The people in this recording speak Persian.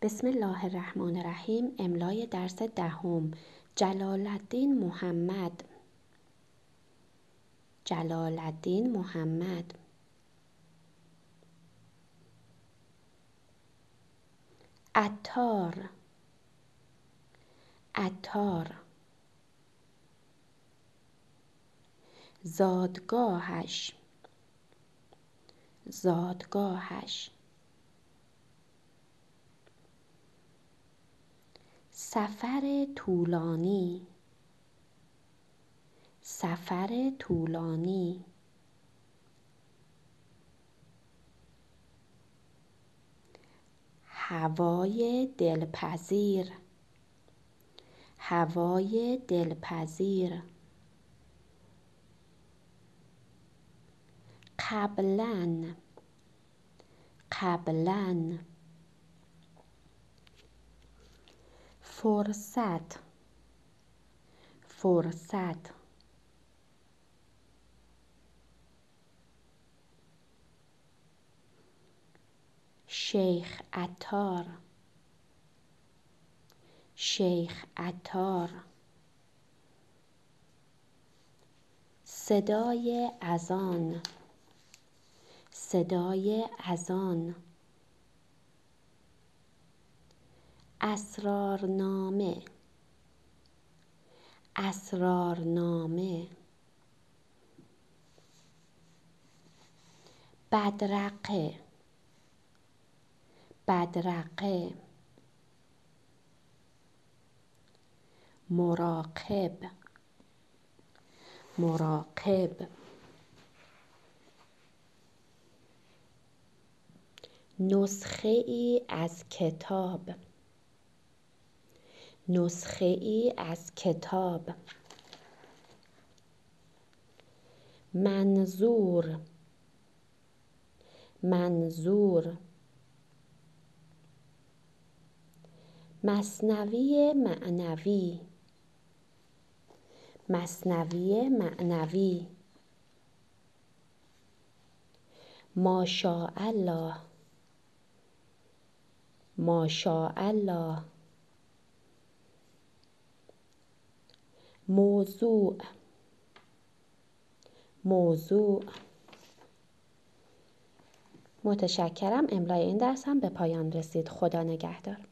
بسم الله الرحمن الرحیم. املای درس دهم. جلال‌الدین محمد. جلال‌الدین محمد. عطار. عطار. زادگاهش. زادگاهش. سفر طولانی. سفر طولانی. هوای دلپذیر. هوای دلپذیر. قبلاً. قبلاً. فرصت. فرصت. شیخ عطار. شیخ عطار. صدای اذان. صدای اذان. اسرارنامه. اسرارنامه. بدرقه. بدرقه. مراقب. مراقب. نسخه ای از کتاب. نسخه ای از کتاب. منظور. منظور. مثنوی معنوی. مثنوی معنوی. ماشاءالله. ماشاءالله. موضوع. موضوع. متشکرم. املای این درس هم به پایان رسید. خدا نگهدار.